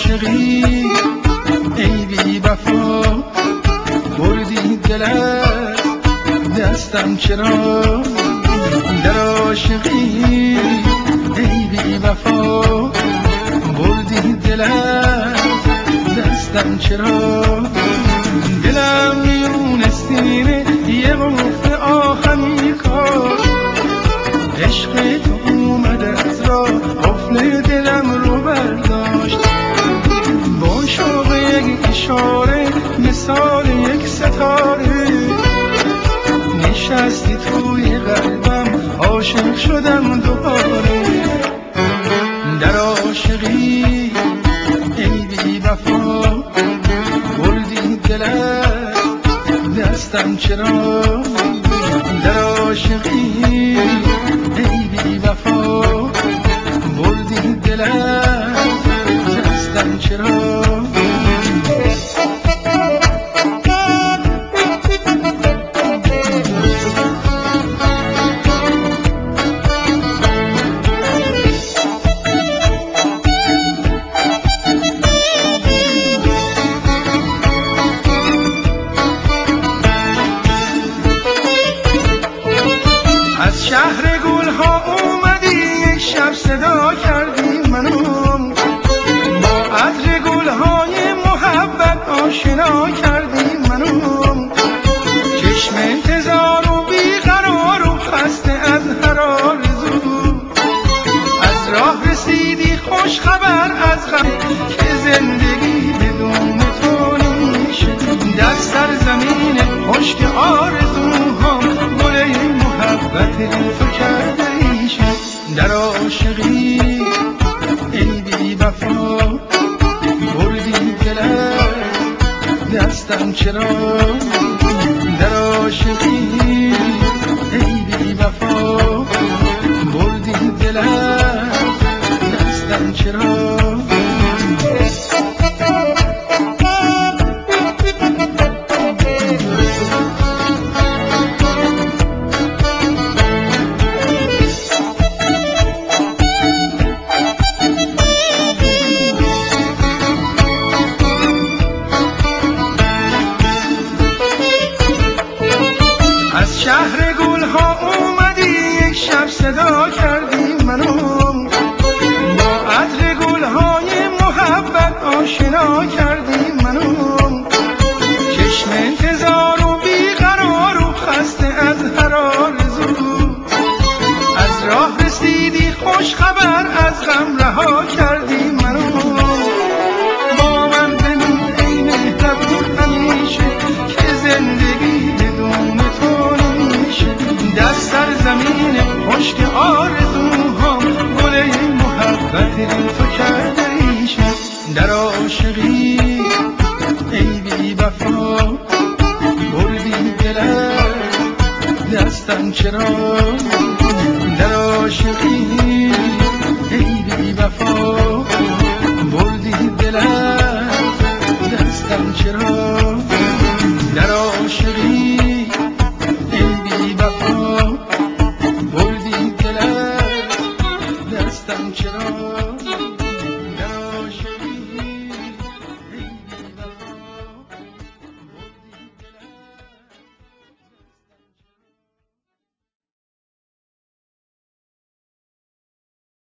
عاشقی ای بی وفا، بردی دلت دستم چرا؟ در عاشقی ای بی وفا، بردی دلت دستم چرا؟ دلم میون سینه یه قفل آهنی کار، عشق تو اومد از راه قفل دلم رو برداشت. با شوق یک اشاره مثال یک ستاره نشستی توی قلبم، عاشق شدم دوباره. در عاشقی ای بی وفا، بردی دلت دستم چرا؟ در عاشقی ای بی وفا، بردی دلت دستم چرا؟ از شهر گلها اومدی یک شب صدا کردی منو، با عطر گلهای محبت آشنا کردی منو. چشم انتظار و بیقرار و خسته از هر آرزو، از راه رسیدی خوش خبر از غم که زندگی بدون تو نمیشه. در سرزمین خشک آرزوهام گل محبت تو کرده ایشه. در عاشقی ای بی وفا، بردی دلت دستم چرا؟ در عاشقی ای بی وفا، بردی دلت دستم چرا؟ از شهر گلها اومدی یک شب صدا کردی منو، با عطر گلهای محبت آشنا کردی منو. چشم انتظار و بیقرار و خسته از هر آرزو، از راه رسیدی خوش خبر از غم رها کردی منو. با من بمون ای مهربون همیشه که زندگی بدون تو نمیشه. در سرزمین خشک آرزوهام گل محبت تو کرده ایشه. در عاشقی ای بی وفا، بردی دلت دستم چرا؟